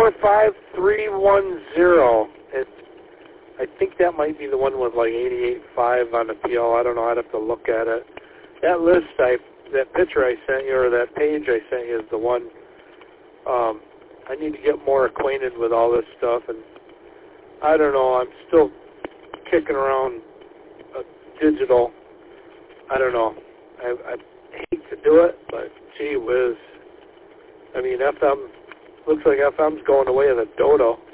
45310. I think that might be the one with like 88.5 on the PL. I don't know. I'd have to look at it. That list, that picture I sent you, or that page I sent you, is the one. I need to get more acquainted with all this stuff, and I don't know. I'm still kicking around digital. I don't know. I hate to do it, but gee whiz. I mean, FM looks like FM's going away as a dodo.